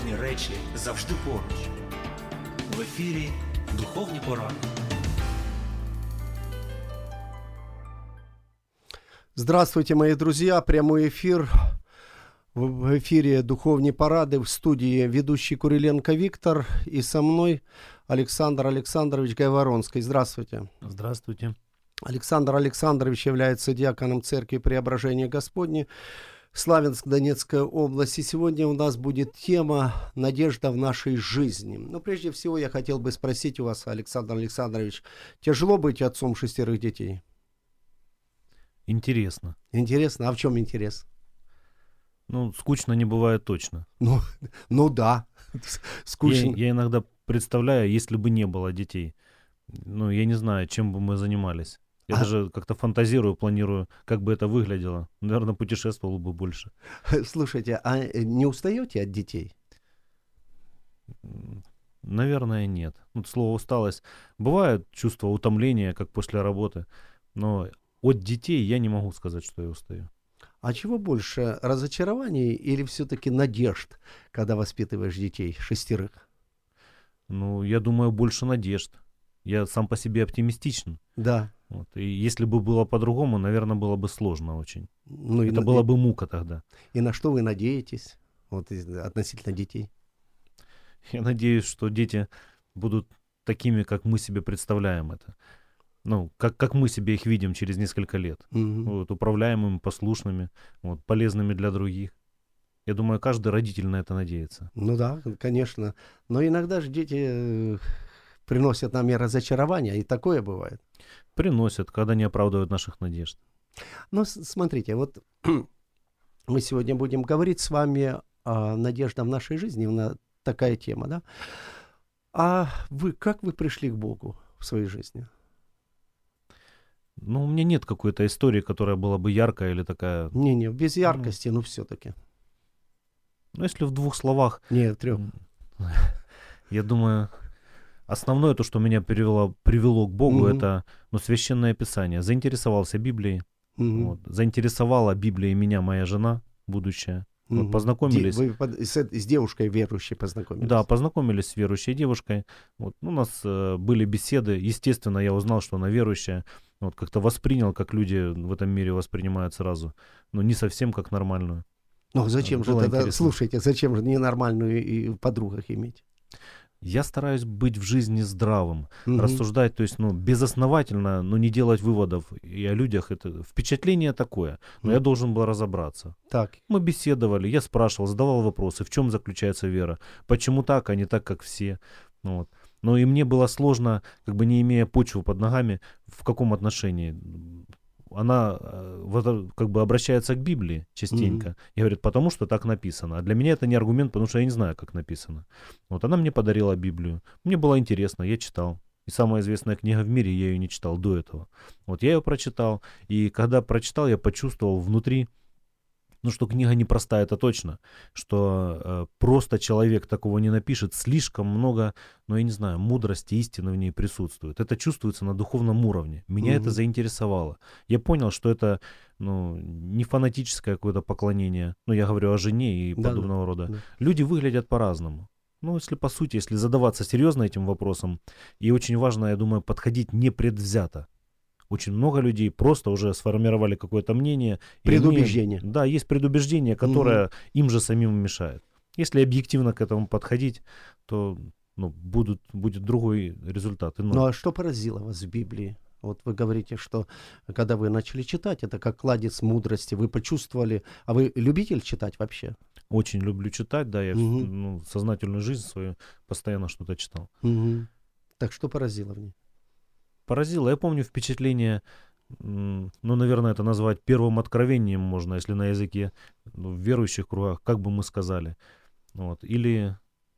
Духовні речі завжди поруч. В ефірі Духовні поради. Здравствуйте, мои друзья. Прямой эфир. В эфире «Духовные парады», в студии ведущий Куриленко Виктор и со мной Александр Александрович Гайворонский. Здравствуйте. Здравствуйте. Александр Александрович является диаконом Церкви Преображения Господне, Славянск, Донецкая область. И сегодня у нас будет тема «Надежда в нашей жизни». Но прежде всего я хотел бы спросить у вас, Александр Александрович, тяжело быть отцом 6 детей? Интересно. Интересно? А в чем интерес? Ну, скучно не бывает точно. Ну да, скучно. Я иногда представляю, если бы не было детей. Ну, я не знаю, чем бы мы занимались. Я даже как-то фантазирую, планирую, как бы это выглядело. Наверное, путешествовал бы больше. Слушайте, а не устаете от детей? Наверное, нет. Вот слово «усталость». Бывает чувство утомления, как после работы. Но от детей я не могу сказать, что я устаю. А чего больше, разочарований или все-таки надежд, когда воспитываешь детей 6? Ну, я думаю, больше надежд. Я сам по себе оптимистичен. Да. Вот. И если бы было по-другому, наверное, было бы сложно очень. Ну, это была бы мука тогда. И на что вы надеетесь вот, относительно детей? Я надеюсь, что дети будут такими, как мы себе представляем это. Ну, как мы себе их видим через несколько лет. Угу. Вот, управляемыми, послушными, вот, полезными для других. Я думаю, каждый родитель на это надеется. Ну да, конечно. Но иногда же дети приносят нам и разочарования, и такое бывает. Приносят, когда не оправдывают наших надежд. Ну, смотрите, вот мы сегодня будем говорить с вами о надежде в нашей жизни, такая тема, да? А как вы пришли к Богу в своей жизни? Ну, у меня нет какой-то истории, которая была бы яркая или такая... Не, без яркости, но все-таки. Ну, если в 2 словах... Нет, 3. Я думаю, основное то, что меня привело к Богу, это Священное Писание. Заинтересовался Библией. Вот. Заинтересовала Библией меня моя жена, будущая. Вот, познакомились. Вы с девушкой верующей познакомились? Да, познакомились с верующей девушкой. Вот. У нас были беседы. Естественно, я узнал, что она верующая. Вот, как-то воспринял, как люди в этом мире воспринимают сразу. Но не совсем как нормальную. Ну зачем же тогда, интересно. слушайте, зачем же ненормальную и в подругах иметь? Я стараюсь быть в жизни здравым, рассуждать, то есть, безосновательно, но не делать выводов и о людях. Это впечатление такое, но я должен был разобраться. Так. Мы беседовали, я спрашивал, задавал вопросы, в чем заключается вера, почему так, а не так, как все. Вот. Но и мне было сложно, как бы не имея почвы под ногами, в каком отношении. Она как бы обращается к Библии частенько и говорит, потому что так написано. А для меня это не аргумент, потому что я не знаю, как написано. Вот она мне подарила Библию. Мне было интересно, я читал. И самая известная книга в мире, я ее не читал до этого. Вот я ее прочитал, и когда прочитал, я почувствовал внутри, что книга непростая, это точно, что просто человек такого не напишет, слишком много, я не знаю, мудрости, истины в ней присутствует. Это чувствуется на духовном уровне. Меня это заинтересовало. Я понял, что это не фанатическое какое-то поклонение, я говорю о жене и подобного рода. Да. Люди выглядят по-разному. Если по сути, если задаваться серьезно этим вопросом, и очень важно, я думаю, подходить непредвзято. Очень много людей просто уже сформировали какое-то мнение. Предубеждение. Да, есть предубеждение, которое им же самим мешает. Если объективно к этому подходить, то будет другой результат. Ну а что поразило вас в Библии? Вот вы говорите, что когда вы начали читать, это как кладезь мудрости, вы почувствовали. А вы любитель читать вообще? Очень люблю читать, да, я сознательную жизнь свою постоянно что-то читал. Так что поразило в ней? Поразило. Я помню впечатление, наверное, это назвать первым откровением можно, если на языке в верующих кругах, как бы мы сказали. Вот. Или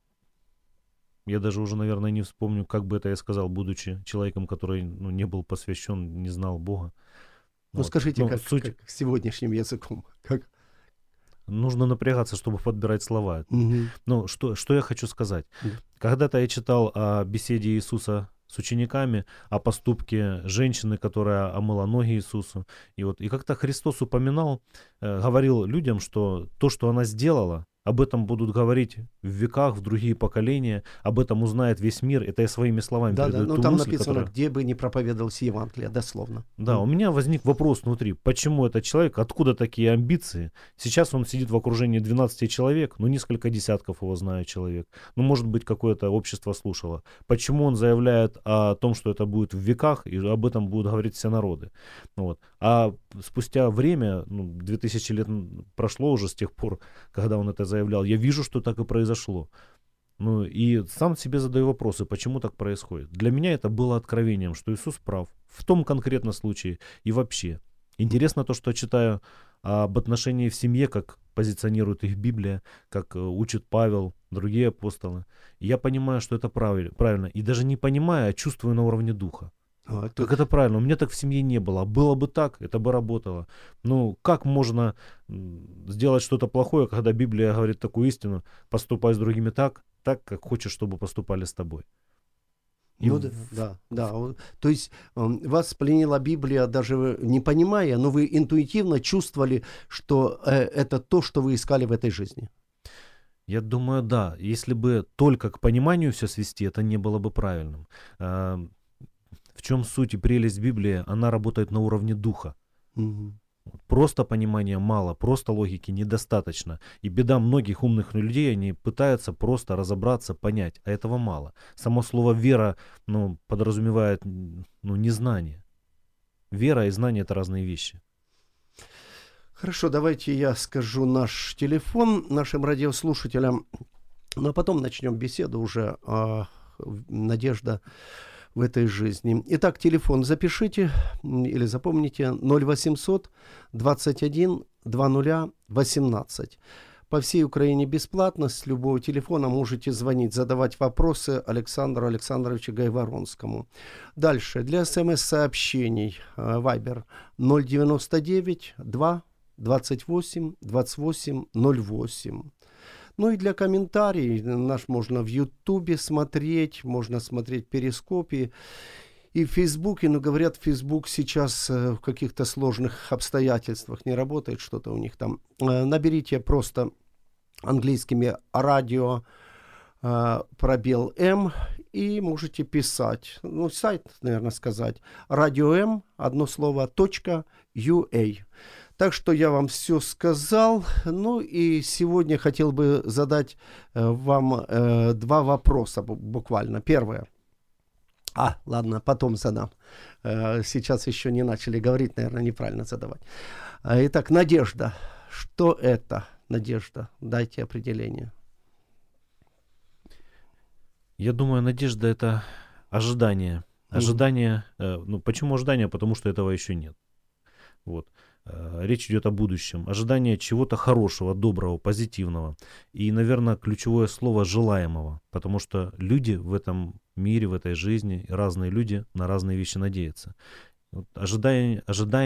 я даже уже, наверное, не вспомню, как бы это я сказал, будучи человеком, который не был посвящен, не знал Бога. Скажите, как сегодняшним языком? Как? Нужно напрягаться, чтобы подбирать слова. Что я хочу сказать? Когда-то я читал о беседе Иисуса с учениками, о поступке женщины, которая омыла ноги Иисусу. И как-то Христос упоминал, говорил людям, что то, что она сделала, об этом будут говорить в веках, в другие поколения, об этом узнает весь мир. Это я своими словами Да, передаю ну ту там мысль, написано, которая... где бы не проповедовался Евангелие, дословно. Да, у меня возник вопрос внутри, почему этот человек, откуда такие амбиции? Сейчас он сидит в окружении 12 человек, ну несколько десятков его знает человек, ну может быть какое-то общество слушало. Почему он заявляет о том, что это будет в веках, и об этом будут говорить все народы? Вот. А спустя время, 2000 лет прошло уже с тех пор, когда он это заявлял, я вижу, что так и произошло. Ну и сам себе задаю вопросы, почему так происходит. Для меня это было откровением, что Иисус прав в том конкретном случае и вообще. Интересно то, что читаю об отношении в семье, как позиционирует их Библия, как учит Павел, другие апостолы. И я понимаю, что это правильно. И даже не понимая, а чувствую на уровне духа. Как это правильно? У меня так в семье не было. А было бы так, это бы работало. Ну, как можно сделать что-то плохое, когда Библия говорит такую истину: поступай с другими так, как хочешь, чтобы поступали с тобой. Ну, да. То есть вас пленила Библия, даже не понимая, но вы интуитивно чувствовали, что это то, что вы искали в этой жизни. Я думаю, да. Если бы только к пониманию все свести, это не было бы правильным. В чем суть и прелесть Библии? Она работает на уровне духа. Угу. Просто понимания мало, просто логики недостаточно. И беда многих умных людей, они пытаются просто разобраться, понять, а этого мало. Само слово «вера» подразумевает незнание. Вера и знание — это разные вещи. Хорошо, давайте я скажу наш телефон нашим радиослушателям, ну а потом начнем беседу уже «Надежда в этой жизни». Итак, телефон запишите или запомните: 0800 21 20 18. По всей Украине бесплатно, с любого телефона можете звонить, задавать вопросы Александру Александровичу Гайворонскому. Дальше, для смс-сообщений Viber 099 2 28 28 08. Ну и для комментариев наш можно в Ютубе смотреть, можно смотреть в Перископе и в Фейсбуке. Но говорят, Фейсбук сейчас в каких-то сложных обстоятельствах не работает, что-то у них там. Наберите просто английскими радио пробел М и можете писать. Ну, сайт, наверное, сказать. Радио М, одно слово, .ua. Так что я вам все сказал. Ну и сегодня хотел бы задать вам два вопроса буквально. Первое. Ладно, потом задам. Сейчас еще не начали говорить, наверное, неправильно задавать. Итак, надежда. Что это надежда? Дайте определение. Я думаю, надежда — это ожидание. Ожидание. Почему ожидание? Потому что этого еще нет. Вот. Речь идет о будущем. Ожидание чего-то хорошего, доброго, позитивного. И, наверное, ключевое слово — желаемого. Потому что люди в этом мире, в этой жизни, разные люди на разные вещи надеются. Вот ожидание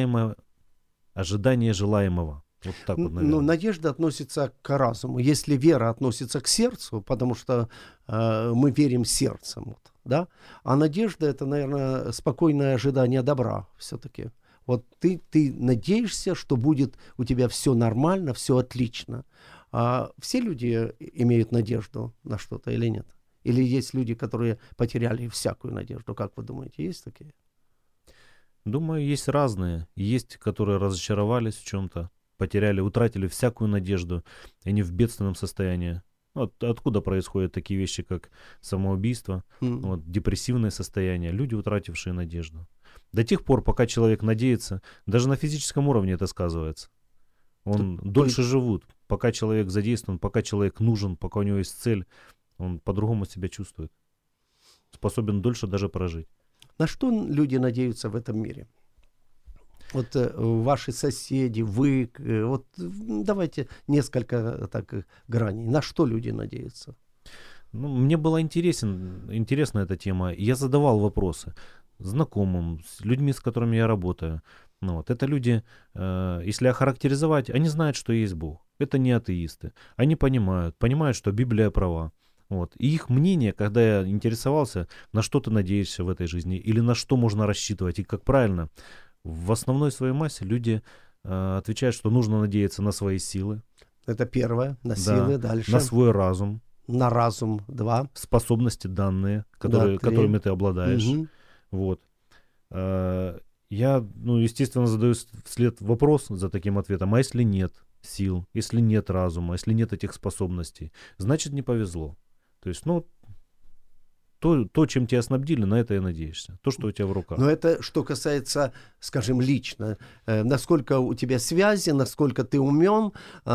желаемого. Вот так вот, наверное. Надежда относится к разуму. Если вера относится к сердцу, потому что мы верим сердцем. Вот, да? А надежда — это, наверное, спокойное ожидание добра все-таки. Вот ты надеешься, что будет у тебя все нормально, все отлично. А все люди имеют надежду на что-то или нет? Или есть люди, которые потеряли всякую надежду? Как вы думаете, есть такие? Думаю, есть разные. Есть, которые разочаровались в чем-то, потеряли, утратили всякую надежду, и они в бедственном состоянии. Вот откуда происходят такие вещи, как самоубийство, депрессивное состояние, люди, утратившие надежду. До тех пор, пока человек надеется, даже на физическом уровне это сказывается. Он дольше живут, пока человек задействован, пока человек нужен, пока у него есть цель, он по-другому себя чувствует. Способен дольше даже прожить. На что люди надеются в этом мире? Вот ваши соседи, вы, вот давайте несколько граней. На что люди надеются? Мне была интересна эта тема. Я задавал вопросы знакомым, с людьми, с которыми я работаю. Это люди, если охарактеризовать, они знают, что есть Бог. Это не атеисты. Они понимают, что Библия права. И их мнение, когда я интересовался, на что ты надеешься в этой жизни, или на что можно рассчитывать, и как правильно, в основной своей массе люди отвечают, что нужно надеяться на свои силы. Это первое. На Да. силы. Дальше. На свой разум, На разум. 2. способности данные, Да, 3. которыми ты обладаешь. Мгм. Вот. Я, естественно, задаю вслед вопрос за таким ответом. А если нет сил, если нет разума, если нет этих способностей, значит, не повезло. То есть, то, чем тебя снабдили, на это и надеешься. То, что у тебя в руках. Но это что касается, скажем, лично. Насколько у тебя связи, насколько ты умен,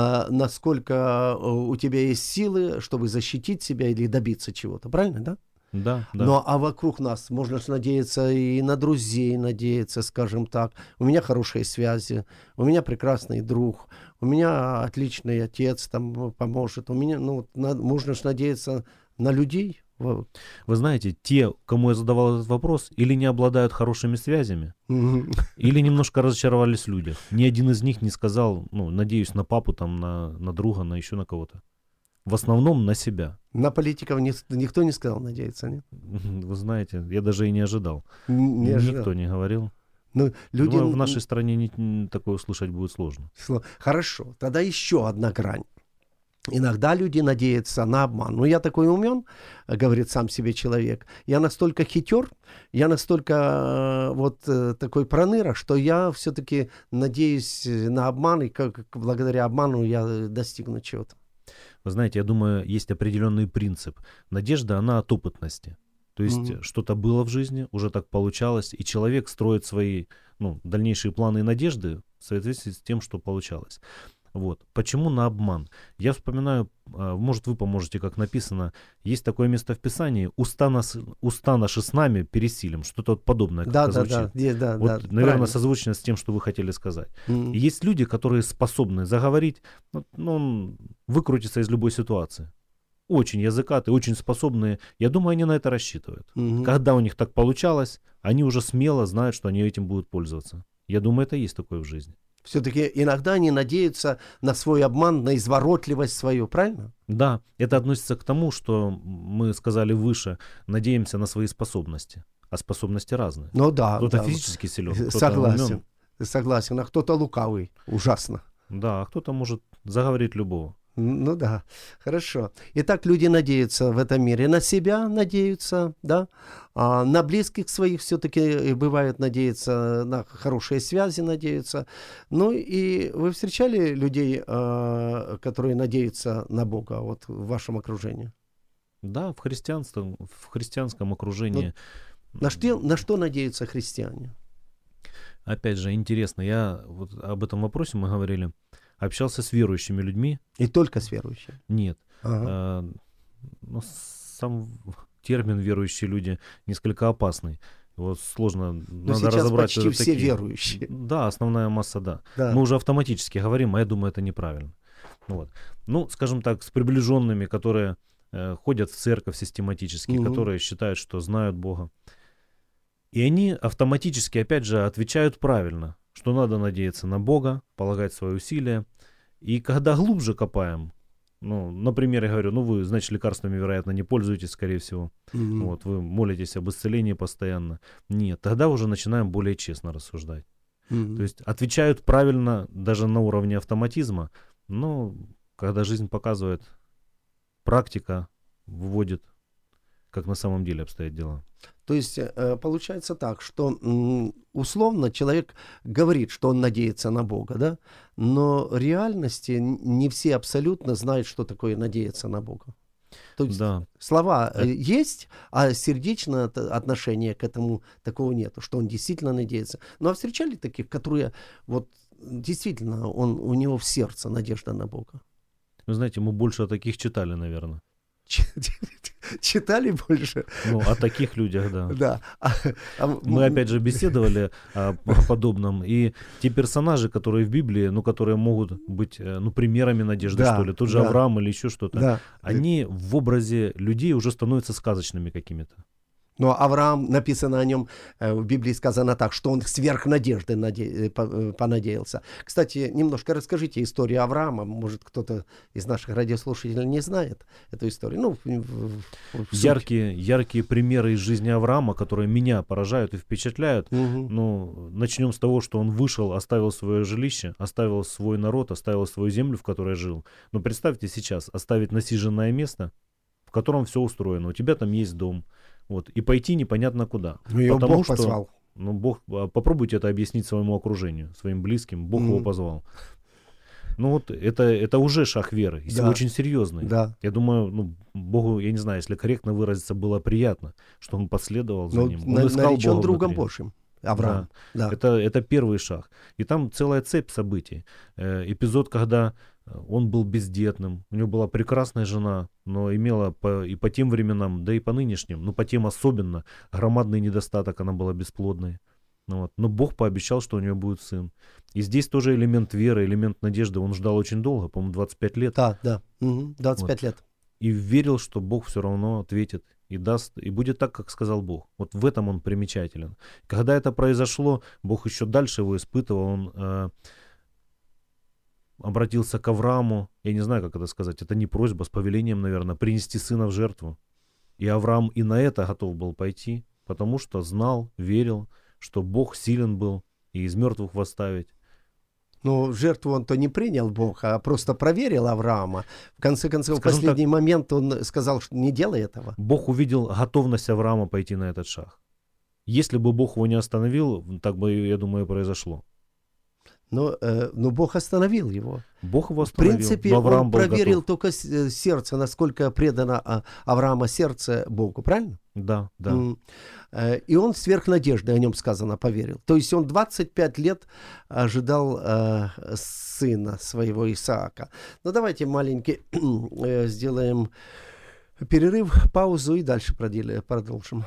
насколько у тебя есть силы, чтобы защитить себя или добиться чего-то. Правильно, да? Да, да. Ну, а вокруг нас можно же надеяться и на друзей, надеяться, скажем так. У меня хорошие связи, у меня прекрасный друг, у меня отличный отец там поможет. У меня, можно же надеяться на людей. Вот. Вы знаете, те, кому я задавал этот вопрос, или не обладают хорошими связями, Мгм. или немножко разочаровались в людях. Ни один из них не сказал, надеюсь на папу, там, на друга, на еще на кого-то. В основном на себя. На политиков никто не сказал надеяться, нет? Вы знаете, я даже и не ожидал. Не ожидал. Никто не говорил. Ну, люди... Думаю, в нашей стране такое услышать будет сложно. Хорошо, тогда еще одна грань. Иногда люди надеются на обман. Я такой умен, говорит сам себе человек. Я настолько хитер, я настолько такой проныра, что я все-таки надеюсь на обман, и благодаря обману я достигну чего-то. Вы знаете, я думаю, есть определенный принцип. Надежда, она от опытности. То есть что-то было в жизни, уже так получалось, и человек строит свои дальнейшие планы и надежды в соответствии с тем, что получалось. Вот. Почему на обман? Я вспоминаю, может, вы поможете, как написано, есть такое место в Писании: уста наши с нами пересилим. Что-то подобное как-то звучит. Наверное, созвучно с тем, что вы хотели сказать. И есть люди, которые способны заговорить, выкрутиться из любой ситуации. Очень языкатые, очень способные. Я думаю, они на это рассчитывают. Когда у них так получалось, они уже смело знают, что они этим будут пользоваться. Я думаю, это есть такое в жизни. Все-таки иногда они надеются на свой обман, на изворотливость свою, правильно? Да, это относится к тому, что мы сказали выше, надеемся на свои способности. А способности разные. Ну да. Кто-то физически силен, кто-то согласен, умен. Согласен, а кто-то лукавый, ужасно. Да, а кто-то может заговорить любого. Ну да, хорошо. Итак, люди надеются в этом мире на себя, надеются, да, на близких своих все-таки бывает надеяться, на хорошие связи надеются. Ну и вы встречали людей, которые надеются на Бога вот в вашем окружении? Да, в христианском окружении. На что надеются христиане? Опять же, интересно, я вот об этом вопросе мы говорили. Общался с верующими людьми. И только с верующими? Нет. Ага. Сам термин «верующие люди» несколько опасный. Его сложно, надо сейчас разобрать. Почти все верующие. Да, основная масса, да. Да. Мы уже автоматически говорим, а я думаю, это неправильно. Вот. Скажем так, с приближенными, которые ходят в церковь систематически, которые считают, что знают Бога. И они автоматически, опять же, отвечают правильно, что надо надеяться на Бога, полагать свои усилия. И когда глубже копаем, например, я говорю, вы, значит, лекарствами, вероятно, не пользуетесь, скорее всего. Вот, вы молитесь об исцелении постоянно. Нет, тогда уже начинаем более честно рассуждать. То есть отвечают правильно даже на уровне автоматизма, но когда жизнь показывает, практика выводит, как на самом деле обстоят дела. То есть получается так, что условно человек говорит, что он надеется на Бога, да? Но в реальности не все абсолютно знают, что такое надеяться на Бога. То есть слова есть, а сердечное отношение к этому такого нету, что он действительно надеется. Ну а встречали таких, которые действительно у него в сердце надежда на Бога? Вы знаете, мы больше о таких читали, наверное. Читали больше? О таких людях, да. Да. Мы опять же беседовали о подобном, и те персонажи, которые в Библии, которые могут быть примерами надежды, что ли, тот же Авраам или еще что-то, они в образе людей уже становятся сказочными какими-то. Но Авраам, написано о нем, в Библии сказано так, что он сверх надежды понадеялся. Кстати, немножко расскажите историю Авраама. Может, кто-то из наших радиослушателей не знает эту историю. Ну, яркие примеры из жизни Авраама, которые меня поражают и впечатляют. Ну, начнем с того, что он вышел, оставил свое жилище, оставил свой народ, оставил свою землю, в которой жил. Но представьте сейчас, оставить насиженное место, в котором все устроено. У тебя там есть дом. Вот, и пойти непонятно куда. Ну, его Бог позвал. Ну, Бог, попробуйте это объяснить своему окружению, своим близким. Бог его позвал. Ну вот это уже шаг веры, и очень серьезный. Да. Я думаю, ну, Богу, я не знаю, если корректно выразиться, было приятно, что он последовал за ним. Он искал наречен Бога другом внутри. Божьим. Авраам. Да. Это первый шаг. И там целая цепь событий. Эпизод, когда он был бездетным, у него была прекрасная жена, но имела и по тем временам, да и по нынешним, но по тем особенно, громадный недостаток, она была бесплодной. Ну вот. Но Бог пообещал, что у нее будет сын. И здесь тоже элемент веры, элемент надежды. Он ждал очень долго, по-моему, 25 лет. Да. 25 лет. И верил, что Бог все равно ответит и даст, и будет так, как сказал Бог. Вот в этом он примечателен. Когда это произошло, Бог еще дальше его испытывал. Он обратился к Аврааму, я не знаю, как это сказать, это не просьба, с повелением, наверное, принести сына в жертву. И Авраам и на это готов был пойти, потому что знал, верил, что Бог силен был и из мертвых восставить. Но жертву он-то не принял Бог, а просто проверил Авраама. В конце концов, в последний момент он сказал, что не делай этого. Бог увидел готовность Авраама пойти на этот шаг. Если бы Бог его не остановил, так бы, я думаю, и произошло. Но Бог остановил его. Бог его остановил. В принципе, он проверил только сердце, насколько предано Авраама сердце Богу, правильно? Да. И он сверх надежды, о нем сказано, поверил. То есть он 25 лет ожидал сына своего Исаака. Ну, давайте маленький сделаем перерыв, паузу и дальше продолжим.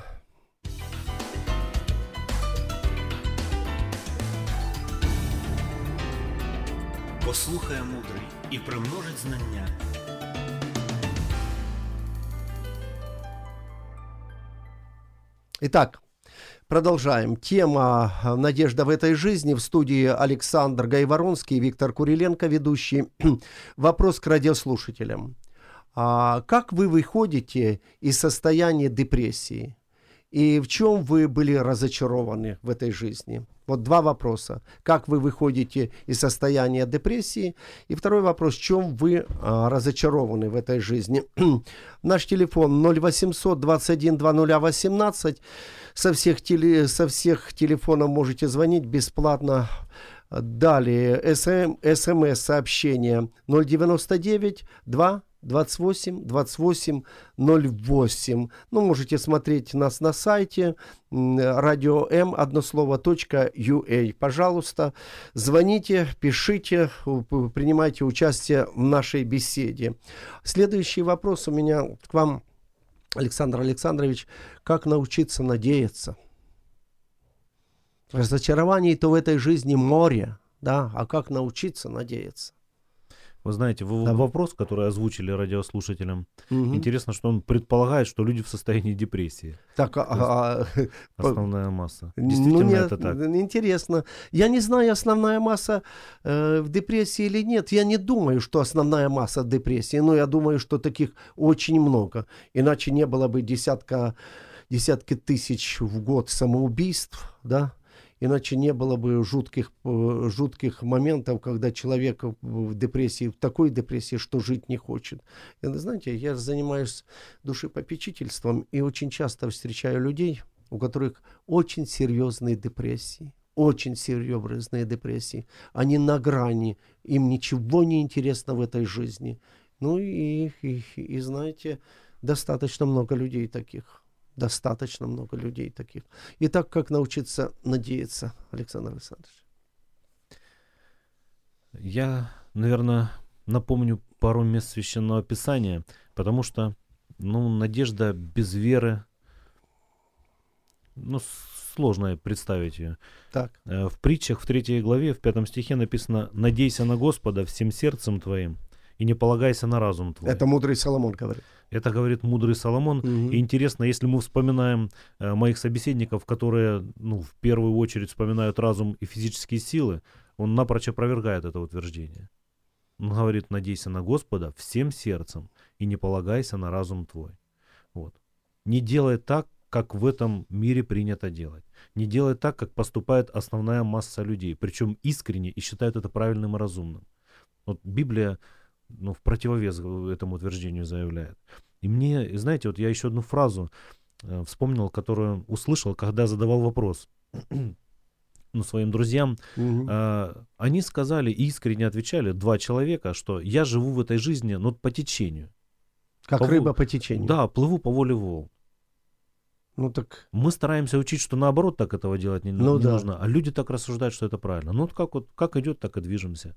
Послухає мудрий і примножить знання. Итак, продолжаем. Тема «Надежда в этой жизни». В студии Александр Гайворонский, Виктор Куриленко, ведущий. Вопрос к радиослушателям. Как вы выходите из состояния депрессии? И в чем вы были разочарованы в этой жизни? Вот два вопроса. Как вы выходите из состояния депрессии? И второй вопрос. В чем вы разочарованы в этой жизни? Наш телефон 0800 21 2018. Со всех телефонов можете звонить бесплатно. Далее СМС-сообщение 099 2 28 28 08. Ну, можете смотреть нас на сайте radio.m одно слово .ua. Пожалуйста, звоните, пишите, принимайте участие в нашей беседе. Следующий вопрос у меня к вам, Александр Александрович. Как научиться надеяться? Разочарований-то в этой жизни море, да? А как научиться надеяться? Вы знаете, вопрос, который озвучили радиослушателям, интересно, что он предполагает, что люди в состоянии депрессии. Так, основная масса. Действительно, это так. Интересно. Я не знаю, основная масса в депрессии или нет. Я не думаю, что основная масса в депрессии, но я думаю, что таких очень много. Иначе не было бы десятки тысяч в год самоубийств, да? Иначе не было бы жутких моментов, когда человек в депрессии, в такой депрессии, что жить не хочет. И, знаете, я занимаюсь душепопечительством и очень часто встречаю людей, у которых очень серьезные депрессии. Очень серьезные депрессии. Они на грани, им ничего не интересно в этой жизни. Ну и знаете, достаточно много людей таких. Достаточно много людей таких. Итак, как научиться надеяться, Александр Александрович? Я, наверное, напомню пару мест Священного Писания, потому что, надежда без веры, сложно представить ее. Так. В притчах в 3 главе, в 5 стихе написано: «Надейся на Господа всем сердцем твоим и не полагайся на разум твой». Это мудрый Соломон говорит. Это говорит мудрый Соломон. Мгм. И интересно, если мы вспоминаем моих собеседников, которые, в первую очередь вспоминают разум и физические силы, он напрочь опровергает это утверждение. Он говорит: надейся на Господа всем сердцем и не полагайся на разум твой. Вот. Не делай так, как в этом мире принято делать. Не делай так, как поступает основная масса людей, причем искренне и считают это правильным и разумным. Вот Библия, в противовес этому утверждению заявляет. И мне, знаете, вот я еще одну фразу вспомнил, которую услышал, когда задавал вопрос своим друзьям. Мгм. Они сказали и искренне отвечали, 2 человека, что я живу в этой жизни, по течению. Как рыба по течению. Да, плыву по воле волн. Ну так, Мы стараемся учить, что наоборот так этого делать не да. нужно, а люди так рассуждают, что это правильно. Как идет, так и движемся.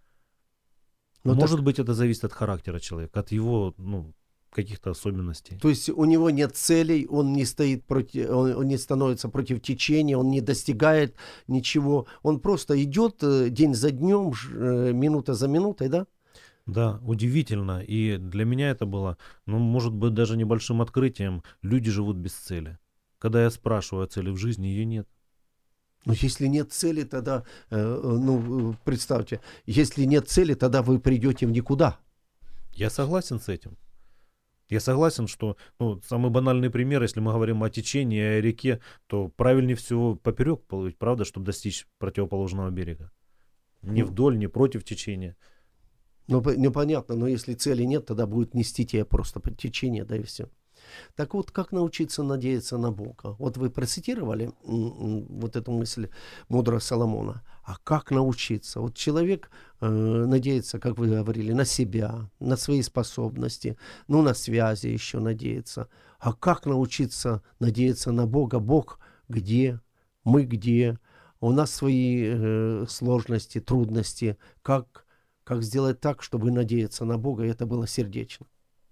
Ну так, Может быть, это зависит от характера человека, от его, каких-то особенностей. то есть у него нет целей, он не стоит против, он не становится против течения, он не достигает ничего. Он просто идет день за днем, минута за минутой, да? Да, удивительно. И для меня это было, может быть, даже небольшим открытием. Люди живут без цели. Когда я спрашиваю о цели в жизни, ее нет. Но если нет цели, тогда, представьте, если нет цели, тогда вы придете в никуда. Я согласен с этим. Я согласен, что самый банальный пример, если мы говорим о течении, о реке, то правильнее всего поперек плыть, правда, чтобы достичь противоположного берега. Не вдоль, не против течения. Ну, понятно, но если цели нет, тогда будет нести тебя просто под течение, да и все. Так вот, как научиться надеяться на Бога? Вот вы процитировали вот эту мысль мудрого Соломона. А как научиться? Вот человек надеется, как вы говорили, на себя, на свои способности, на связи еще надеется. А как научиться надеяться на Бога? Бог где? Мы где? У нас свои сложности, трудности. Как сделать так, чтобы надеяться на Бога, и это было сердечно?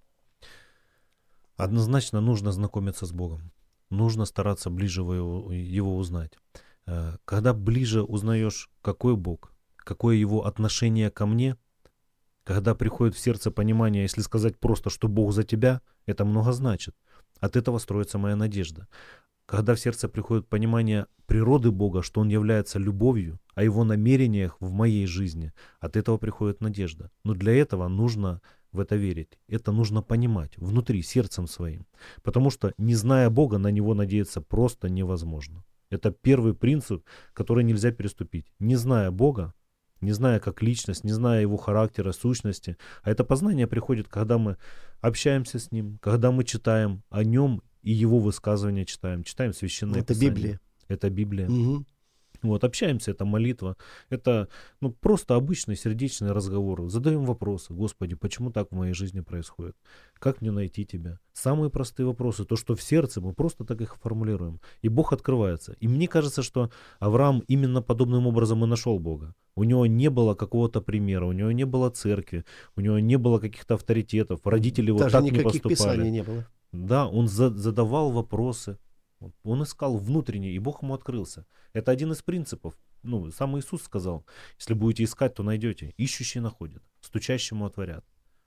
Однозначно нужно знакомиться с Богом. Нужно стараться ближе его узнать. Когда ближе узнаешь, какой Бог, какое его отношение ко мне, когда приходит в сердце понимание, если сказать просто, что Бог за тебя, это много значит. От этого строится моя надежда. Когда в сердце приходит понимание природы Бога, что Он является любовью, о Его намерениях в моей жизни, от этого приходит надежда. Но для этого нужно в это верить. Это нужно понимать внутри, сердцем своим. Потому что, не зная Бога, на Него надеяться просто невозможно. Это первый принцип, который нельзя переступить. Не зная Бога, не зная как личность, не зная Его характера, сущности. А это познание приходит, когда мы общаемся с Ним, когда мы читаем о Нем и Его высказывания читаем Священное Писание. Библия. Это Библия. Угу. Общаемся, это молитва. Это просто обычный сердечный разговор. Задаем вопросы. Господи, почему так в моей жизни происходит? Как мне найти Тебя? Самые простые вопросы. То, что в сердце, мы просто так их формулируем. И Бог открывается. И мне кажется, что Авраам именно подобным образом и нашел Бога. У него не было какого-то примера, у него не было церкви, у него не было каких-то авторитетов. Родители его Даже так не никаких поступали. писаний не было. Да, он задавал вопросы. Он искал внутренне, и Бог ему открылся. Это один из принципов. Сам Иисус сказал: если будете искать, то найдете. Ищущие находят, стучащему отворят.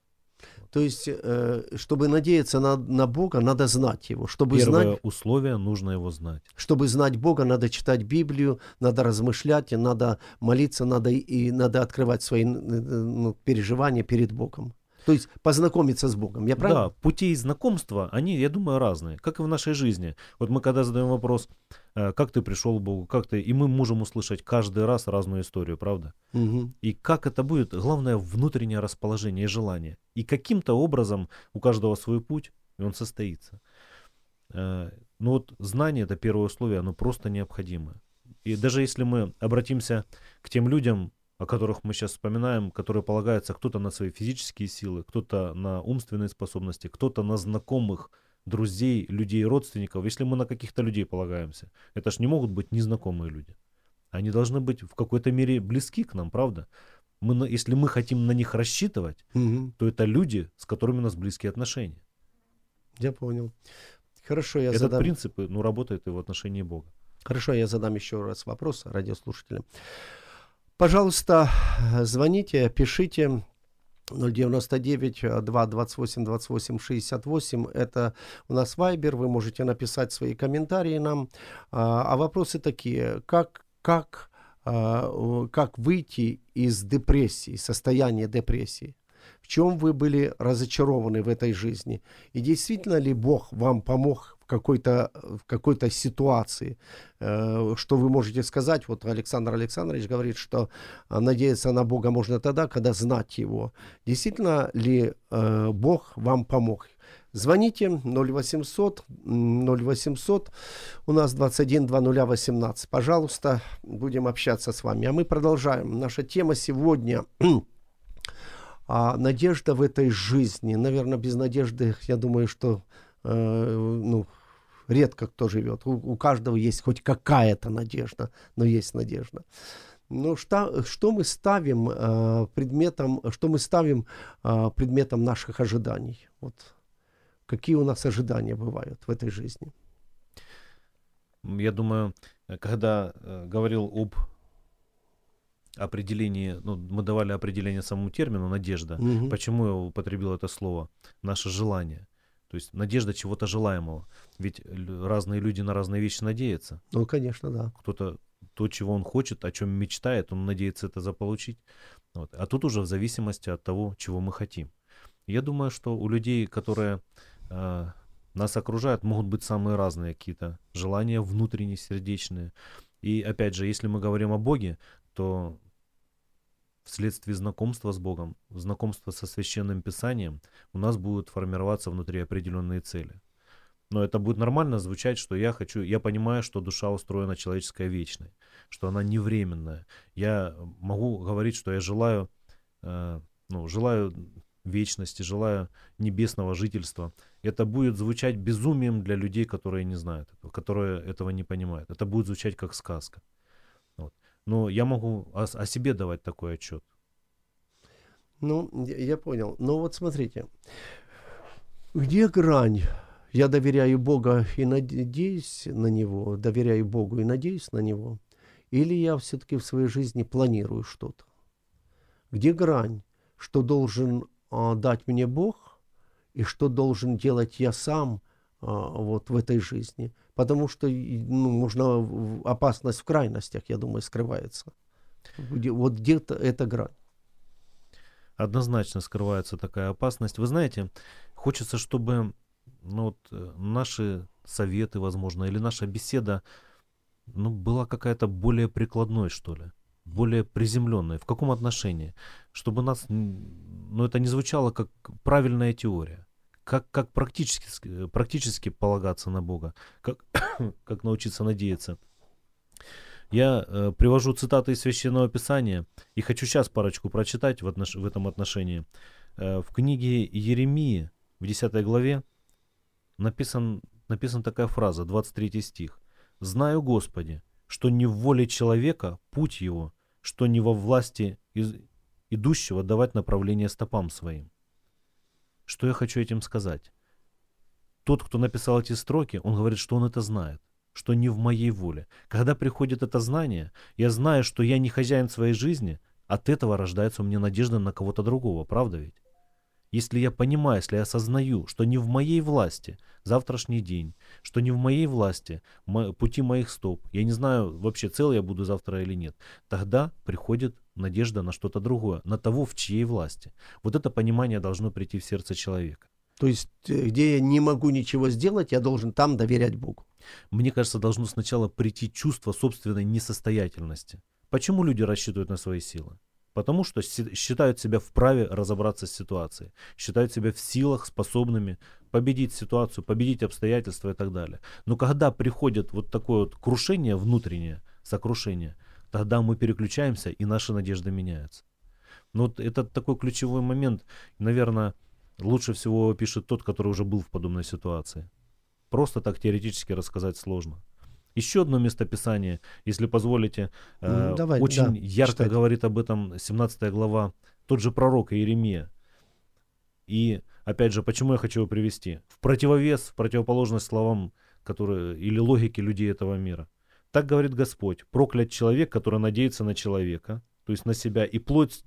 То есть, чтобы надеяться на Бога, надо знать Его. Первое условие — нужно Его знать. Чтобы знать Бога, надо читать Библию, надо размышлять, надо молиться, надо открывать свои переживания перед Богом. То есть познакомиться с Богом. Я правильно? Да, путей знакомства, они, я думаю, разные, как и в нашей жизни. Вот мы когда задаем вопрос, как ты пришел к Богу, и мы можем услышать каждый раз разную историю, правда? Угу. И как это будет, главное, внутреннее расположение и желание. И каким-то образом у каждого свой путь, и он состоится. Знание — это первое условие, оно просто необходимо. И даже если мы обратимся к тем людям, о которых мы сейчас вспоминаем, которые полагаются кто-то на свои физические силы, кто-то на умственные способности, кто-то на знакомых, друзей, людей, родственников. Если мы на каких-то людей полагаемся, это ж не могут быть незнакомые люди. Они должны быть в какой-то мере близки к нам, правда? Если мы хотим на них рассчитывать, то это люди, с которыми у нас близкие отношения. Я понял. Хорошо, Этот принцип работает и в отношении Бога. Хорошо, я задам еще раз вопрос радиослушателям. Пожалуйста, звоните, пишите 099 2 28 28 68. Это у нас Viber. Вы можете написать свои комментарии нам. А вопросы такие. Как выйти из депрессии, состояния депрессии? В чем вы были разочарованы в этой жизни? И действительно ли Бог вам помог в какой-то ситуации? Что вы можете сказать? Вот Александр Александрович говорит, что надеяться на Бога можно тогда, когда знать Его. Действительно ли Бог вам помог? Звоните 0800 0800, у нас 21 2018. Пожалуйста, будем общаться с вами. А мы продолжаем. Наша тема сегодня надежда в этой жизни. Наверное, без надежды, я думаю, что редко кто живет. У каждого есть хоть какая-то надежда, но есть надежда. Ну, что мы ставим предметом наших ожиданий? Вот. Какие у нас ожидания бывают в этой жизни? Я думаю, когда говорил об определении, мы давали определение самому термину «надежда». Почему я употребил это слово? Наше желание. То есть надежда чего-то желаемого. Ведь разные люди на разные вещи надеются. Ну, конечно, да. Кто-то то, чего он хочет, о чем мечтает, он надеется это заполучить. Вот. А тут уже в зависимости от того, чего мы хотим. Я думаю, что у людей, которые нас окружают, могут быть самые разные какие-то желания внутренние, сердечные. И опять же, если мы говорим о Боге, то вследствие знакомства с Богом, знакомства со Священным Писанием, у нас будут формироваться внутри определенные цели. Но это будет нормально звучать, что я понимаю, что душа устроена человеческая вечной, что она не временная. Я могу говорить, что я желаю вечности, желаю небесного жительства. Это будет звучать безумием для людей, которые не знают этого, которые этого не понимают. Это будет звучать как сказка. Вот. Но я могу о себе давать такой отчет. Ну, я понял. Но вот смотрите, где грань? Я доверяю Богу и надеюсь на Него, доверяю Богу и надеюсь на Него. Или я все-таки в своей жизни планирую что-то? Где грань? Что должен дать мне Бог и что должен делать я сам вот в этой жизни? Потому что нужна опасность в крайностях, я думаю, скрывается. Вот где-то эта грань. Однозначно скрывается такая опасность. Вы знаете, хочется, чтобы наши советы, возможно, или наша беседа была какая-то более прикладной, что ли, более приземленной. В каком отношении? Чтобы это не звучало как правильная теория. Как практически полагаться на Бога, как научиться надеяться. Я привожу цитаты из Священного Писания и хочу сейчас парочку прочитать в этом отношении. В книге Иеремии, в 10 главе, написана такая фраза, 23 стих. «Знаю, Господи, что не в воле человека путь его, что не во власти идущего давать направление стопам своим». Что я хочу этим сказать? Тот, кто написал эти строки, он говорит, что он это знает, что не в моей воле. Когда приходит это знание, я знаю, что я не хозяин своей жизни, от этого рождается у меня надежда на кого-то другого, правда ведь? Если я понимаю, если я осознаю, что не в моей власти завтрашний день, что не в моей власти пути моих стоп, я не знаю вообще, цел я буду завтра или нет, тогда приходит надежда на что-то другое, на того, в чьей власти. Вот это понимание должно прийти в сердце человека. То есть, где я не могу ничего сделать, я должен там доверять Богу. Мне кажется, должно сначала прийти чувство собственной несостоятельности. Почему люди рассчитывают на свои силы? Потому что считают себя вправе разобраться с ситуацией, считают себя в силах, способными победить ситуацию, победить обстоятельства и так далее. Но когда приходит вот такое вот крушение внутреннее, сокрушение, тогда мы переключаемся и наши надежды меняются. Но вот это такой ключевой момент, наверное, лучше всего пишет тот, который уже был в подобной ситуации. Просто так теоретически рассказать сложно. Еще одно местописание, если позволите, очень ярко читать. Говорит об этом 17 глава, тот же пророк Иеремия. И опять же, почему я хочу его привести? В противоположность словам, или логике людей этого мира. Так говорит Господь: проклят человек, который надеется на человека, то есть на себя, и плоть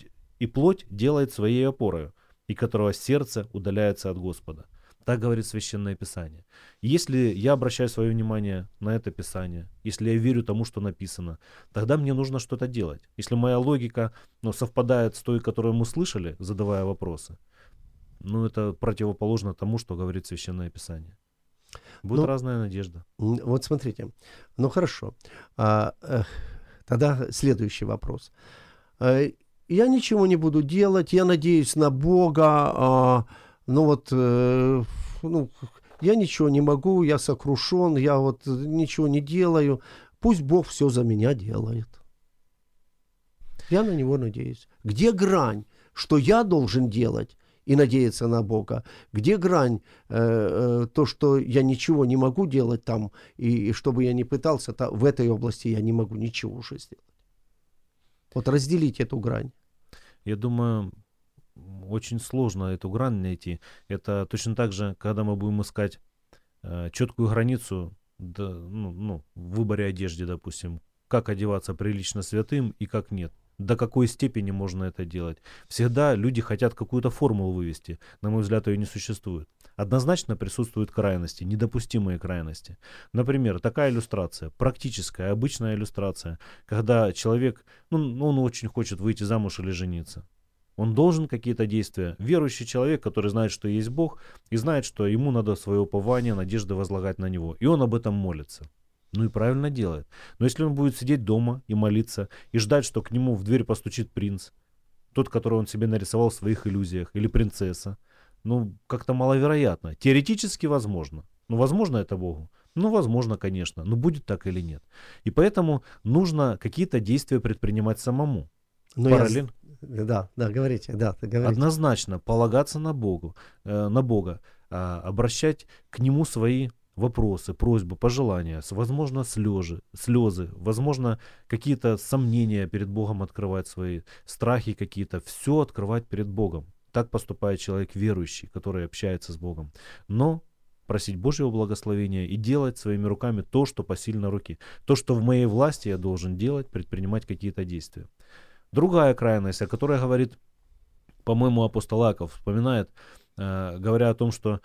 и плоть делает своей опорою, и которого сердце удаляется от Господа. Так говорит Священное Писание. Если я обращаю свое внимание на это Писание, если я верю тому, что написано, тогда мне нужно что-то делать. Если моя логика совпадает с той, которую мы слышали, задавая вопросы, это противоположно тому, что говорит Священное Писание. Будет разная надежда. Вот смотрите. Хорошо. Тогда следующий вопрос. Я ничего не буду делать, я надеюсь на Бога, я ничего не могу, я сокрушен, я ничего не делаю. Пусть Бог все за меня делает. Я на Него надеюсь. Где грань, что я должен делать и надеяться на Бога? Где грань, то, что я ничего не могу делать там, и чтобы я не пытался, в этой области я не могу ничего уже сделать? Разделить эту грань. Я думаю, очень сложно эту грань найти. Это точно так же, когда мы будем искать четкую границу в выборе одежды, допустим, как одеваться прилично святым и как нет. До какой степени можно это делать? Всегда люди хотят какую-то формулу вывести. На мой взгляд, ее не существует. Однозначно присутствуют крайности, недопустимые крайности. Например, такая иллюстрация, практическая, обычная иллюстрация, когда человек, он очень хочет выйти замуж или жениться. Он должен какие-то действия. Верующий человек, который знает, что есть Бог, и знает, что ему надо свое упование, надежды возлагать на Него. И он об этом молится. И правильно делает. Но если он будет сидеть дома и молиться, и ждать, что к нему в дверь постучит принц, тот, которого он себе нарисовал в своих иллюзиях, или принцесса, как-то маловероятно. Теоретически возможно. Возможно это Богу? Возможно, конечно. Но будет так или нет? И поэтому нужно какие-то действия предпринимать самому. Параллельно. Да, говорите, говорите. Однозначно полагаться на Бога, обращать к Нему свои вопросы, просьбы, пожелания, возможно, слезы, возможно, какие-то сомнения перед Богом открывать, свои страхи какие-то, все открывать перед Богом. Так поступает человек верующий, который общается с Богом. Но просить Божьего благословения и делать своими руками то, что посильно руки. То, что в моей власти я должен делать, предпринимать какие-то действия. Другая крайность, о которой говорит, по-моему, апостол Иаков, вспоминает, говоря о том, что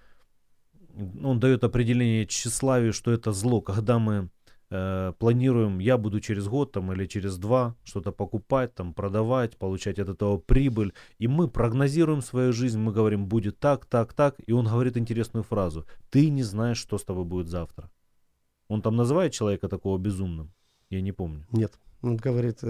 он дает определение тщеславию, что это зло, когда мы планируем, я буду через год или через 2 что-то покупать, продавать, получать от этого прибыль, и мы прогнозируем свою жизнь, мы говорим, будет так, и он говорит интересную фразу: ты не знаешь, что с тобой будет завтра. Он называет человека такого безумным? Я не помню. Нет. Он говорит,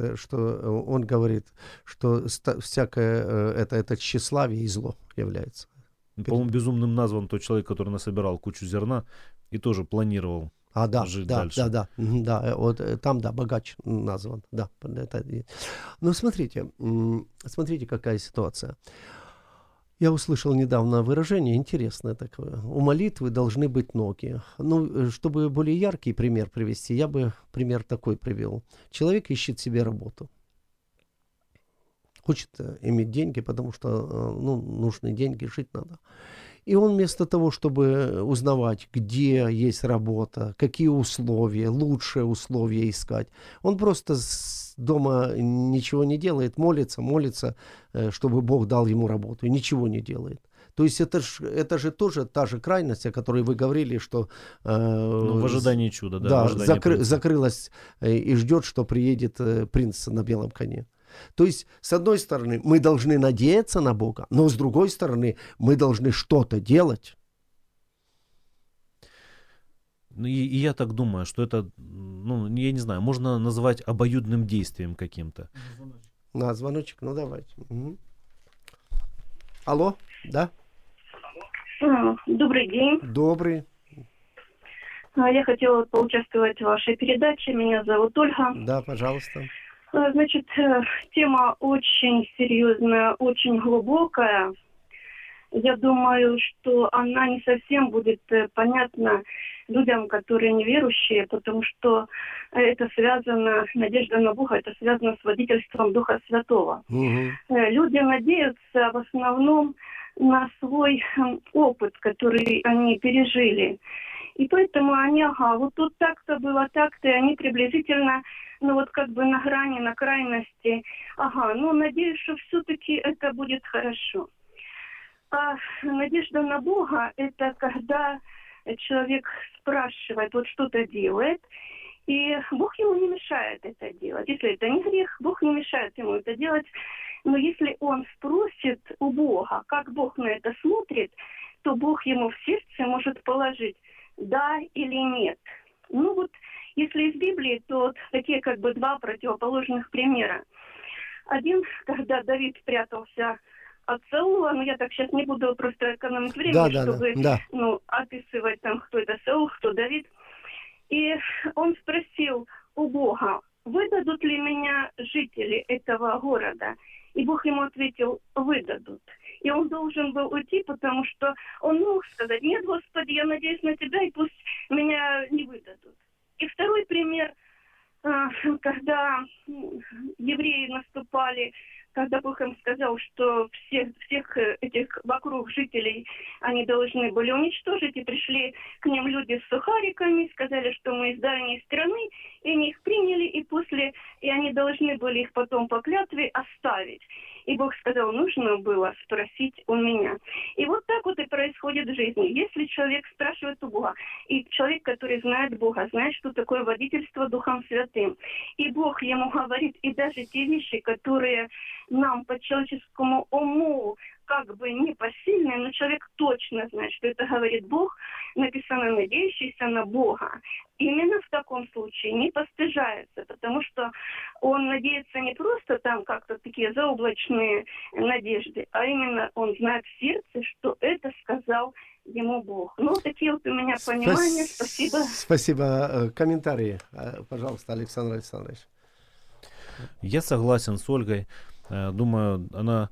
что всякое это тщеславие и зло является. По-моему, безумным назван тот человек, который насобирал кучу зерна и тоже планировал жить дальше. Там богач назван. Да, смотрите, какая ситуация. Я услышал недавно выражение, интересное такое. У молитвы должны быть ноги. Чтобы более яркий пример привести, я бы пример такой привел. Человек ищет себе работу. Хочет иметь деньги, потому что нужны деньги, жить надо. И он вместо того, чтобы узнавать, где есть работа, какие условия, лучшие условия искать, он просто дома ничего не делает, молится, чтобы Бог дал ему работу, и ничего не делает. То есть это же тоже та же крайность, о которой вы говорили, что в ожидании чуда, закрылась и ждет, что приедет принц на белом коне. То есть, с одной стороны, мы должны надеяться на Бога, но с другой стороны, мы должны что-то делать. И я так думаю, что это, я не знаю, можно назвать обоюдным действием каким-то. Звоночек, давайте. Угу. Алло, да? Добрый день. Добрый. Я хотела поучаствовать в вашей передаче. Меня зовут Ольга. Да, пожалуйста. Значит, тема очень серьезная, очень глубокая. Я думаю, что она не совсем будет понятна людям, которые неверующие, потому что это связано, надежда на Бога, это связано с водительством Духа Святого. Угу. Люди надеются в основном на свой опыт, который они пережили. И поэтому они, ага, вот тут так-то было, так-то, и они приблизительно, ну вот как бы на грани, на крайности. Ага, ну надеюсь, что все-таки это будет хорошо. А надежда на Бога – это когда человек спрашивает, вот что-то делает, и Бог ему не мешает это делать. Если это не грех, Бог не мешает ему это делать. Но если он спросит у Бога, как Бог на это смотрит, то Бог ему в сердце может положить «да» или «нет». Ну вот, если из Библии, то вот такие как бы два противоположных примера. Один, когда Давид прятался от Саула, но я так сейчас не буду просто экономить время, чтобы ну, описывать там, кто это Саул, кто Давид. И он спросил у Бога, выдадут ли меня жители этого города? И Бог ему ответил, выдадут. И он должен был уйти, потому что он мог сказать, нет, Господи, я надеюсь на Тебя, и пусть меня не выдадут. И второй пример, когда евреи наступали, когда Бог им сказал, что всех этих вокруг жителей они должны были уничтожить, и пришли к ним люди с сухариками, сказали, что мы из дальней страны, и они их приняли, и они должны были их потом по клятве оставить. И Бог сказал, нужно было спросить у меня. И вот так вот и происходит в жизни. Если человек спрашивает у Бога, и человек, который знает Бога, знает, что такое водительство Духом Святым, и Бог ему говорит, и даже те вещи, которые нам по человеческому уму как бы непосильные, но человек точно знает, что это говорит Бог, написано «надеющийся на Бога». Именно в таком случае не постыжается, потому что он надеется не просто там как-то такие заоблачные надежды, а именно он знает в сердце, что это сказал ему Бог. Ну, такие вот у меня понимания. Спасибо. Спасибо. Комментарии, пожалуйста, Александр Александрович. Я согласен с Ольгой. Думаю, она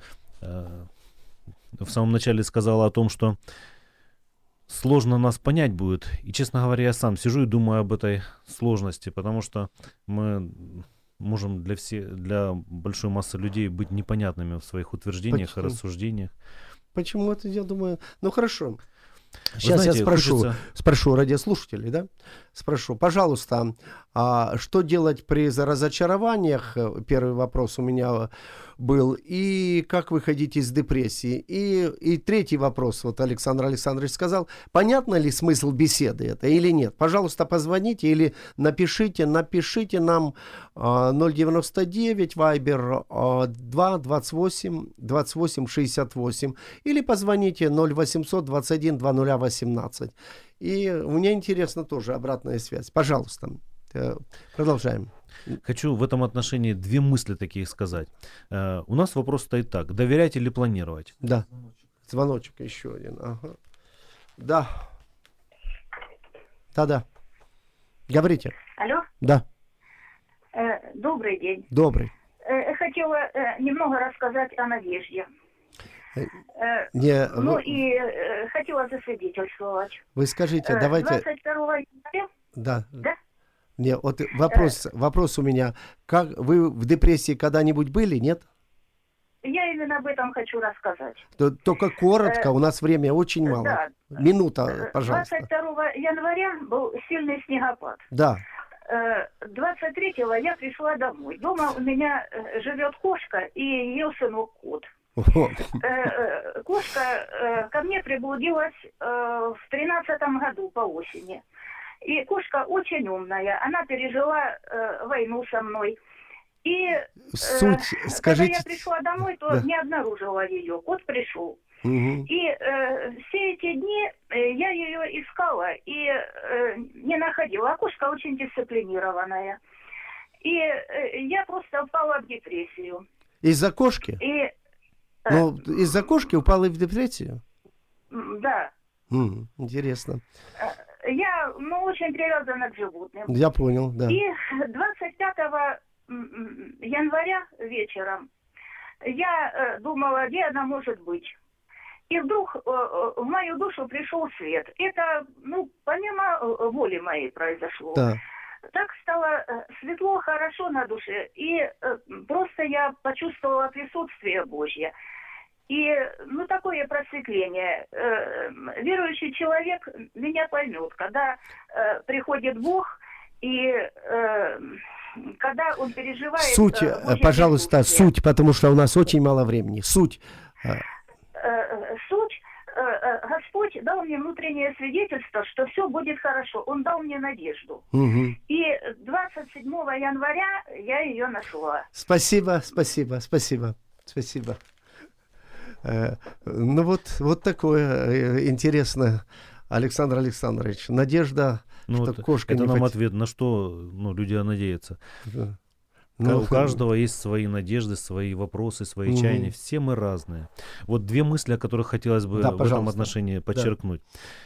в самом начале сказала о том, что сложно нас понять будет. И, честно говоря, я сам сижу и думаю об этой сложности, потому что мы можем для большой массы людей быть непонятными в своих утверждениях и рассуждениях. Почему это, я думаю... Ну, хорошо. Сейчас знаете, я спрошу радиослушателей, да? Спрошу, пожалуйста, что делать при разочарованиях? Первый вопрос у меня был. И как выходить из депрессии? И третий вопрос, вот Александр Александрович сказал, понятно ли смысл беседы это или нет? Пожалуйста, позвоните или напишите нам 099 Вайбер 2 28 28 68 или позвоните 0800 21 2018. И мне интересно тоже обратная связь. Пожалуйста, продолжаем. Хочу в этом отношении две мысли такие сказать. У нас вопрос стоит так. Доверять или планировать? Да. Звоночек еще один. Ага. Да. Да. Говорите. Алло? Да. Добрый день. Добрый. Хотела немного рассказать о надежде. И хотела засвидетельствовать. Вы скажите, давайте... 22 января... Да. Не, вот вопрос у меня. Как вы в депрессии когда-нибудь были, нет? Я именно об этом хочу рассказать. Только коротко, у нас время очень мало. Да. Минута, пожалуйста. 22 января был сильный снегопад. Да. 23-го я пришла домой. Дома у меня живет кошка и ее сынок кот. Кошка ко мне приблудилась в 13-м году по осени. И кошка очень умная. Она пережила войну со мной. И когда я пришла домой, то не обнаружила ее. Кот пришел. И все эти дни я ее искала и не находила. А кошка очень дисциплинированная. И я просто упала в депрессию. Из-за кошки? Ну, из-за кошки упала в депрессию? Да. Интересно. Я очень привязана к животным. Я понял, да. И 25 января вечером я думала, где она может быть. И вдруг в мою душу пришел свет. Это, помимо воли моей произошло. Да. Так стало светло, хорошо на душе. И просто я почувствовала присутствие Божье. И, ну, такое просветление. Верующий человек меня поймет, когда приходит Бог, и когда он переживает... Суть, пожалуйста, присутствие. суть, потому что у нас очень мало времени. Суть. Суть. Господь дал мне внутреннее свидетельство, что все будет хорошо. Он дал мне надежду. Угу. И 27 января я ее нашла. Спасибо. Ну вот такое интересное, Александр Александрович. Надежда, Ну, что вот кошка это не нам пот- ответ, на что люди надеются. Да. У каждого есть свои надежды, свои вопросы, свои Мгм. чаяния. Все мы разные. Вот две мысли, о которых хотелось бы Да, в этом пожалуйста. отношении подчеркнуть.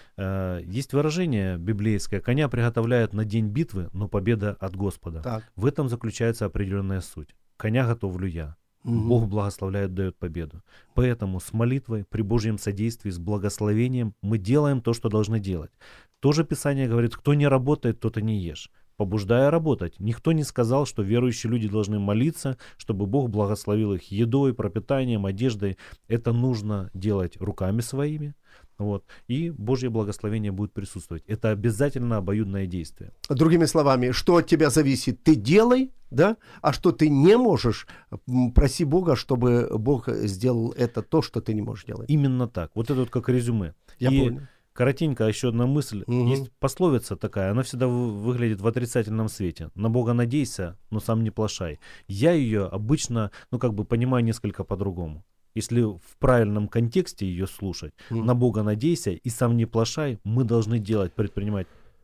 Есть выражение библейское: «Коня приготовляют на день битвы, но победа от Господа». Так. В этом заключается определенная суть. Коня готовлю я. Мгм. Бог благословляет, дает победу. Поэтому с молитвой, при Божьем содействии, с благословением мы делаем то, что должны делать. Тоже Писание говорит: кто не работает, тот и не ешь. Побуждая работать. Никто не сказал, что верующие люди должны молиться, чтобы Бог благословил их едой, пропитанием, одеждой. Это нужно делать руками своими. Вот. И Божье благословение будет присутствовать. Это обязательно обоюдное действие. Другими словами, что от тебя зависит, ты делай, да? А что ты не можешь, проси Бога, чтобы Бог сделал это то, что ты не можешь делать. Именно так. Вот это вот как резюме. Я И понял. коротенько еще одна мысль. Мгм. Есть пословица такая, она всегда выглядит в отрицательном свете. На Бога надейся, но сам не плашай. Я ее обычно, понимаю несколько по-другому. Если в правильном контексте ее слушать, Мгм. на Бога надейся и сам не плашай, мы должны предпринимать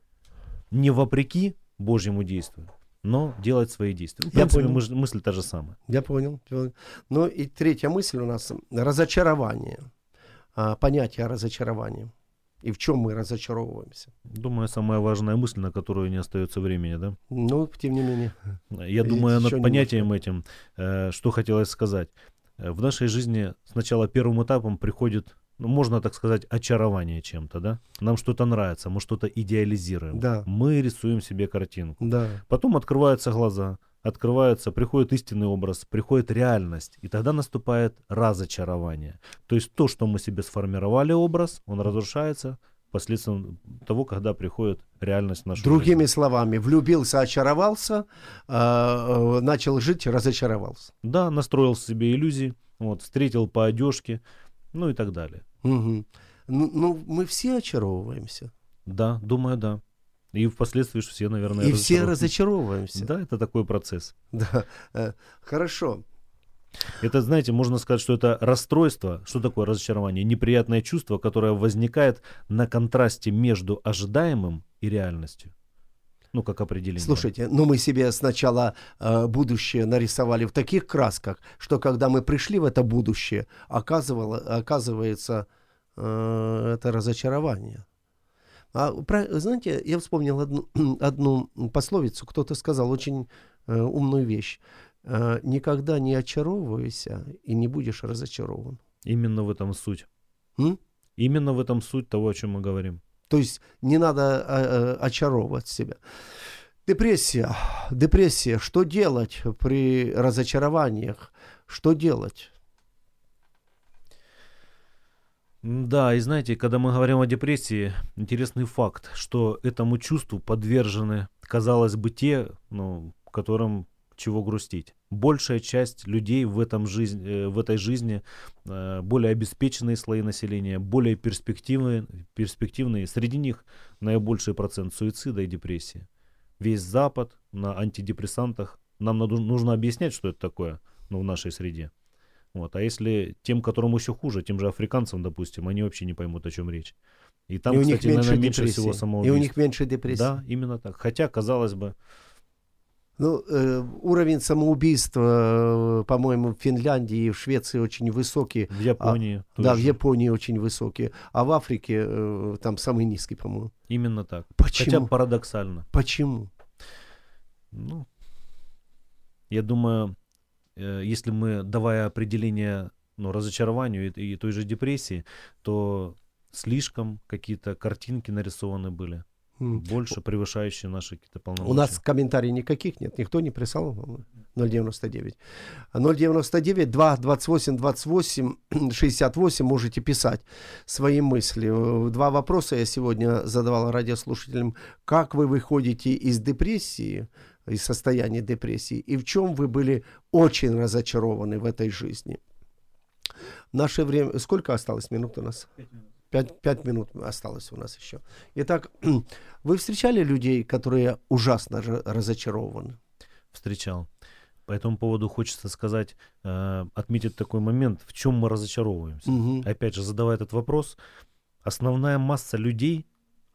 не вопреки Божьему действию, но делать свои действия. В Я принципе, понял. мысль та же самая. Я понял. Ну и третья мысль у нас — разочарование. Понятие разочарования. И в чем мы разочаровываемся. Думаю, самая важная мысль, на которую не остается времени, да? Ну, тем не менее. Я думаю еще над понятием этим, что хотелось сказать. В нашей жизни сначала первым этапом приходит, можно так сказать, очарование чем-то, да? Нам что-то нравится, мы что-то идеализируем. Да. Мы рисуем себе картинку. Да. Потом открываются глаза, приходит истинный образ, приходит реальность, и тогда наступает разочарование. То есть то, что мы себе сформировали образ, он разрушается последствием того, когда приходит реальность в нашу Другими жизнь. словами, влюбился, очаровался, начал жить, разочаровался. Да, настроил себе иллюзии, встретил по одежке, и так далее. Угу. Ну, мы все очаровываемся. Да, думаю, да. И впоследствии все, наверное, И все разочарованы. разочаровываемся. Да, это такой процесс. Да. Хорошо. Это, знаете, можно сказать, что это расстройство. Что такое разочарование? Неприятное чувство, которое возникает на контрасте между ожидаемым и реальностью. Как определение. Слушайте, мы себе сначала будущее нарисовали в таких красках, что когда мы пришли в это будущее, оказывается, это разочарование. Знаете, я вспомнил одну пословицу, кто-то сказал очень умную вещь. Никогда не очаровывайся и не будешь разочарован. Именно в этом суть. Именно в этом суть того, о чем мы говорим. То есть не надо очаровывать себя. Депрессия. Что делать при разочарованиях? Что делать? Да, и знаете, когда мы говорим о депрессии, интересный факт, что этому чувству подвержены, казалось бы, те, которым чего грустить. Большая часть людей в этой жизни более обеспеченные слои населения, более перспективные. Среди них наибольший процент суицида и депрессии. Весь Запад на антидепрессантах. Нам нужно объяснять, что это такое, в нашей среде. А если тем, которым еще хуже, тем же африканцам, допустим, они вообще не поймут, о чем речь. И там, и у них кстати, меньше наверное, меньше депрессии. всего самоубийств. И у них меньше депрессии. Да, именно так. Хотя, казалось бы... Уровень самоубийства, по-моему, в Финляндии и в Швеции очень высокий. В Японии тоже. Да, в Японии очень высокий. А в Африке там самый низкий, по-моему. Именно так. Почему? Хотя парадоксально. Почему? Я думаю, если мы, давая определение разочарованию и той же депрессии, то слишком какие-то картинки нарисованы были. больше превышающие наши какие-то полномочия. У нас комментариев никаких нет, никто не прислал. 099. 099 2 28 28 68 можете писать свои мысли. Два вопроса я сегодня задавал радиослушателям. Как вы выходите из депрессии, из состояния депрессии, и в чем вы были очень разочарованы в этой жизни? Наше время... Сколько осталось минут у нас? 5 минут. 5 минут осталось у нас еще. Итак, вы встречали людей, которые ужасно разочарованы? Встречал. По этому поводу хочется сказать, отметить такой момент, в чем мы разочаровываемся. Опять же, задавая этот вопрос, основная масса людей,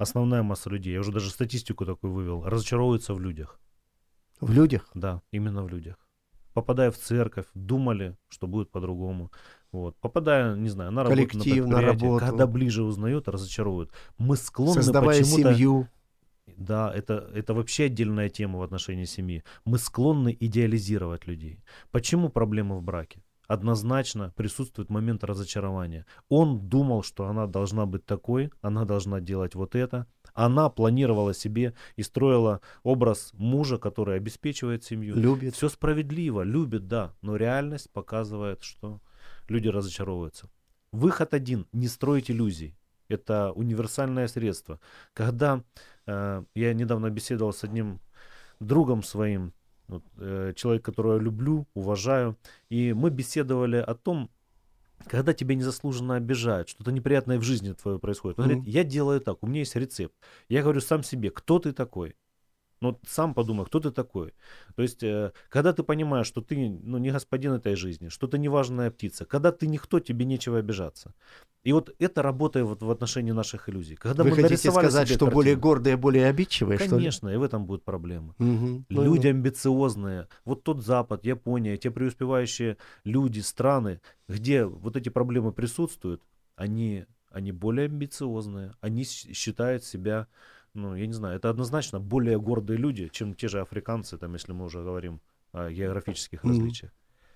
я уже даже статистику такую вывел, разочаровывается в людях. В людях? Да, именно в людях. Попадая в церковь, думали, что будет по-другому. Вот. Попадая, не знаю, на работу, на предприятие, когда ближе узнают, разочаровывают. Мы склонны создавая почему-то... семью. Да, это вообще отдельная тема в отношении семьи. Мы склонны идеализировать людей. Почему проблема в браке? Однозначно присутствует момент разочарования. Он думал, что она должна быть такой, она должна делать вот это. Она планировала себе и строила образ мужа, который обеспечивает семью. Любит. Все справедливо, любит, да. Но реальность показывает, что люди разочаровываются. Выход один. Не строить иллюзий. Это универсальное средство. Когда я недавно беседовал с одним другом своим, человек, которого я люблю, уважаю, и мы беседовали о том, когда тебя незаслуженно обижают, что-то неприятное в жизни твоей происходит. Он говорит, я делаю так, у меня есть рецепт. Я говорю сам себе, кто ты такой? Ну, сам подумай, кто ты такой? То есть, когда ты понимаешь, что ты не господин этой жизни, что ты неважная птица, когда ты никто, тебе нечего обижаться. И вот это работает вот в отношении наших иллюзий. Когда вы мы хотите сказать, что картину, более гордые, более обидчивые? Конечно, и в этом будет проблема. Люди амбициозные. Вот тот Запад, Япония, те преуспевающие люди, страны, где вот эти проблемы присутствуют, они более амбициозные. Они считают себя... я не знаю, это однозначно более гордые люди, чем те же африканцы, там, если мы уже говорим о географических различиях.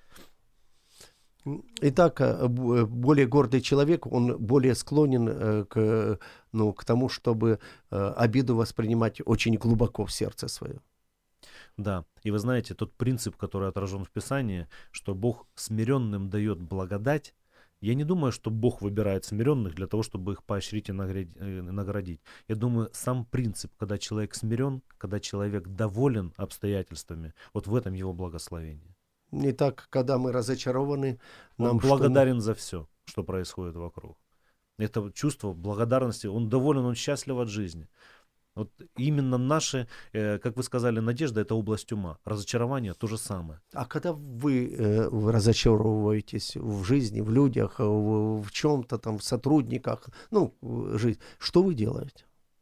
Итак, более гордый человек, он более склонен к тому, чтобы обиду воспринимать очень глубоко в сердце свое. Да, и вы знаете, тот принцип, который отражен в Писании, что Бог смиренным дает благодать, я не думаю, что Бог выбирает смиренных для того, чтобы их поощрить и наградить. Я думаю, сам принцип, когда человек смирен, когда человек доволен обстоятельствами, вот в этом его благословение. Итак, когда мы разочарованы, он благодарен за все, что происходит вокруг. Это чувство благодарности, он доволен, он счастлив от жизни. Вот именно наши, как вы сказали, надежда — это область ума. Разочарование — то же самое. А когда вы разочаровываетесь в жизни, в людях, в чем-то там, в сотрудниках, жизнь, что вы делаете?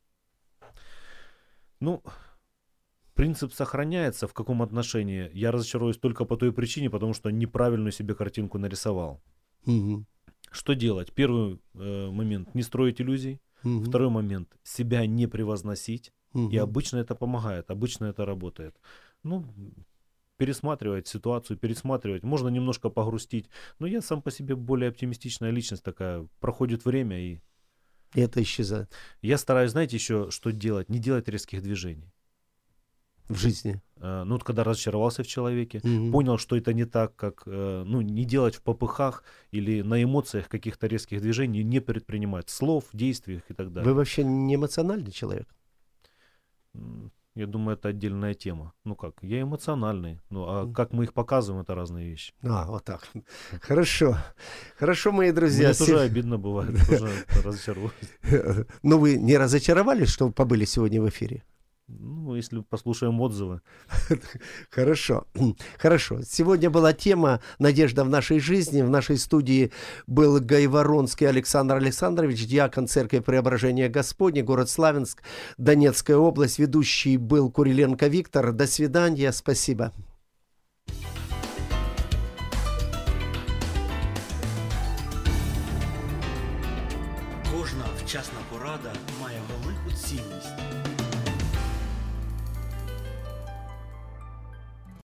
Принцип сохраняется. В каком отношении? Я разочаруюсь только по той причине, потому что неправильную себе картинку нарисовал. Что делать? Первый момент — не строить иллюзий. Второй момент — себя не превозносить. И обычно это помогает, обычно это работает. Пересматривать ситуацию, можно немножко погрустить. Но я сам по себе более оптимистичная личность такая. Проходит время и это исчезает. Я стараюсь, знаете, еще что делать? Не делать резких движений. В жизни. Когда разочаровался в человеке, понял, что это не так, как не делать в попыхах или на эмоциях каких-то резких движений, не предпринимать слов, действий и так далее. Вы вообще не эмоциональный человек? Я думаю, это отдельная тема. Я эмоциональный. А как мы их показываем, это разные вещи. Вот так. Хорошо. Хорошо, мои друзья. Мне тоже обидно бывает, тоже разочаровываюсь. Но вы не разочаровались, что побыли сегодня в эфире? Если послушаем отзывы. Хорошо. Сегодня была тема «Надежда в нашей жизни». В нашей студии был Гайворонский Александр Александрович, диакон Церкви Преображения Господня, город Славянск, Донецкая область. Ведущий был Куриленко Виктор. До свидания. Спасибо. Кожна вчасна порада має велику цінність.